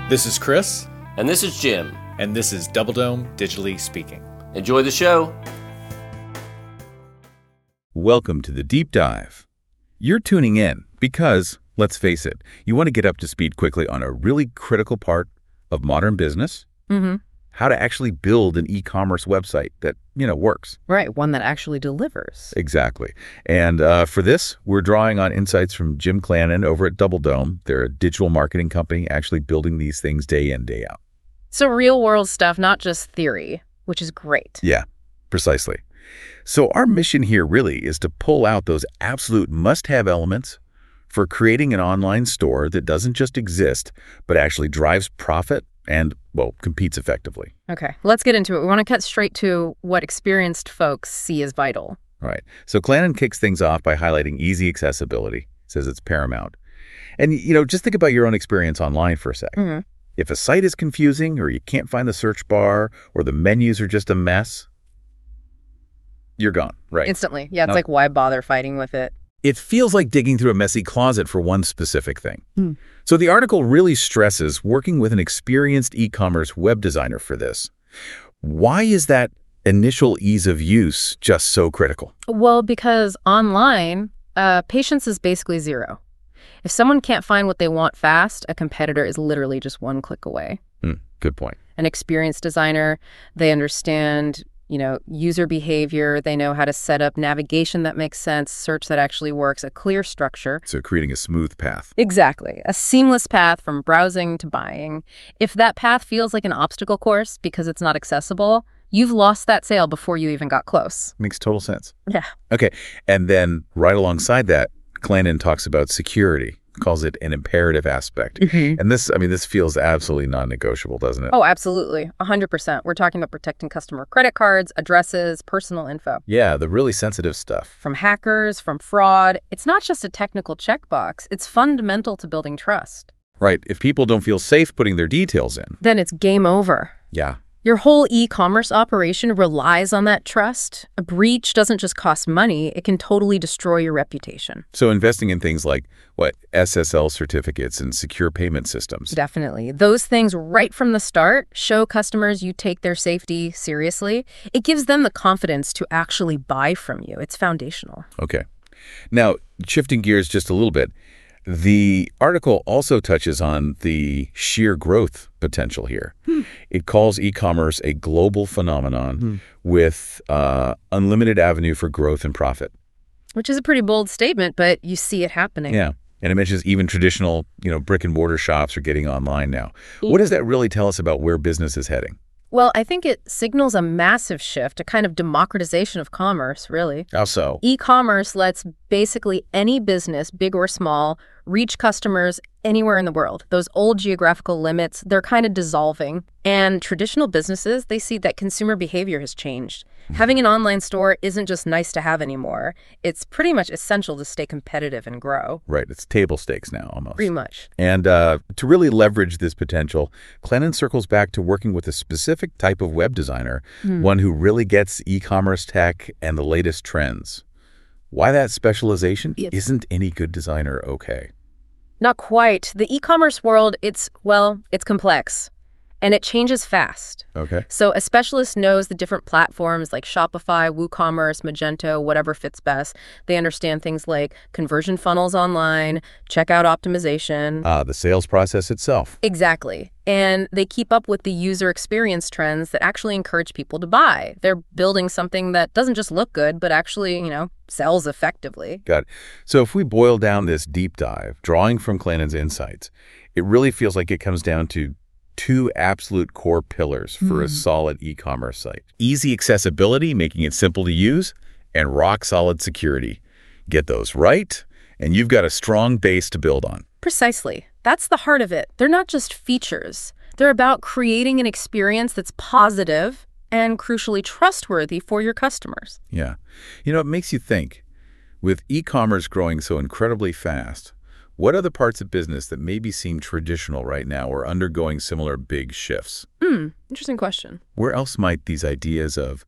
This is Chris. And this is Jim. And this is Double Dome Digitally Speaking. Enjoy the show. Welcome to the Deep Dive. You're tuning in because, let's face it, you want to get up to speed quickly on a really critical part of modern business. How to actually build an e-commerce website that, works. Right, one that actually delivers. Exactly. And for this, we're drawing on insights from Jim Clannon over at Double Dome. They're a digital marketing company actually building these things day in, day out. So real world stuff, not just theory, which is great. Yeah, precisely. So our mission here really is to pull out those absolute must-have elements for creating an online store that doesn't just exist, but actually drives profit and, competes effectively. Okay, let's get into it. We want to cut straight to what experienced folks see as vital. All right. So Clannon kicks things off by highlighting easy accessibility, says it's paramount. And, just think about your own experience online for a second. If a site is confusing or you can't find the search bar or the menus are just a mess, you're gone, right? Instantly. Yeah, it's like, why bother fighting with it? It feels like digging through a messy closet for one specific thing. So the article really stresses working with an experienced e-commerce web designer for this. Why is that initial ease of use just so critical? Well, because online, patience is basically zero. If someone can't find what they want fast, a competitor is literally just one click away. Good point. An experienced designer, they understand user behavior. They know how to set up navigation that makes sense, search that actually works, a clear structure. So creating a smooth path. Exactly. A seamless path from browsing to buying. If that path feels like an obstacle course because it's not accessible, you've lost that sale before you even got close. Makes total sense. Yeah. Okay. And then right alongside that, Clannon talks about security, calls it an imperative aspect. And this feels absolutely non-negotiable, doesn't it? Oh, absolutely. 100%. We're talking about protecting customer credit cards, addresses, personal info. Yeah, the really sensitive stuff. From hackers, from fraud. It's not just a technical checkbox. It's fundamental to building trust. Right. If people don't feel safe putting their details in, then it's game over. Yeah. Your whole e-commerce operation relies on that trust. A breach doesn't just cost money, it can totally destroy your reputation. So investing in things like, SSL certificates and secure payment systems. Definitely. Those things right from the start show customers you take their safety seriously. It gives them the confidence to actually buy from you. It's foundational. Okay. Now, shifting gears just a little bit, the article also touches on the sheer growth potential here. It calls e-commerce a global phenomenon with unlimited avenue for growth and profit. Which is a pretty bold statement, but you see it happening. Yeah. And it mentions even traditional, brick and mortar shops are getting online now. What does that really tell us about where business is heading? Well, I think it signals a massive shift, a kind of democratization of commerce, really. How so? E-commerce lets basically any business, big or small, reach customers anywhere in the world. Those old geographical limits, they're kind of dissolving. And traditional businesses, they see that consumer behavior has changed. Having an online store isn't just nice to have anymore. It's pretty much essential to stay competitive and grow. Right. It's table stakes now, almost. Pretty much. And to really leverage this potential, Clannon circles back to working with a specific type of web designer, one who really gets e-commerce tech and the latest trends. Why that specialization? Isn't any good designer okay? Not quite. The e-commerce world, it's complex. And it changes fast. Okay. So a specialist knows the different platforms like Shopify, WooCommerce, Magento, whatever fits best. They understand things like conversion funnels online, checkout optimization. The sales process itself. Exactly. And they keep up with the user experience trends that actually encourage people to buy. They're building something that doesn't just look good, but actually, sells effectively. Got it. So if we boil down this deep dive, drawing from Clannon's insights, it really feels like it comes down to two absolute core pillars for a solid e-commerce site. Easy accessibility, making it simple to use, and rock-solid security. Get those right, and you've got a strong base to build on. Precisely. That's the heart of it. They're not just features. They're about creating an experience that's positive and crucially trustworthy for your customers. Yeah. It makes you think, with e-commerce growing so incredibly fast, what other parts of business that maybe seem traditional right now are undergoing similar big shifts? Interesting question. Where else might these ideas of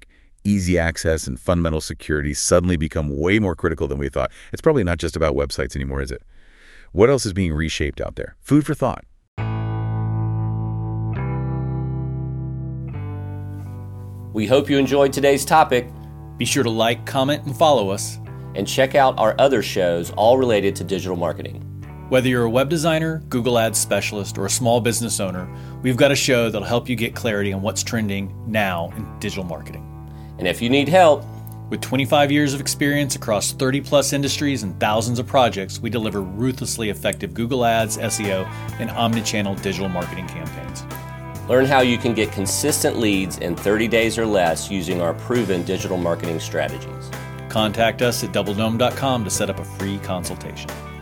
easy access and fundamental security suddenly become way more critical than we thought? It's probably not just about websites anymore, is it? What else is being reshaped out there? Food for thought. We hope you enjoyed today's topic, Be sure to like, comment, and follow us. and check out our other shows all related to digital marketing. Whether you're a web designer, Google Ads specialist, or a small business owner, we've got a show that'll help you get clarity on what's trending now in digital marketing. And if you need help, With 25 years of experience across 30-plus industries and thousands of projects, we deliver ruthlessly effective Google Ads, SEO, and omnichannel digital marketing campaigns. learn how you can get consistent leads in 30 days or less using our proven digital marketing strategies. Contact us at doubledome.com to set up a free consultation.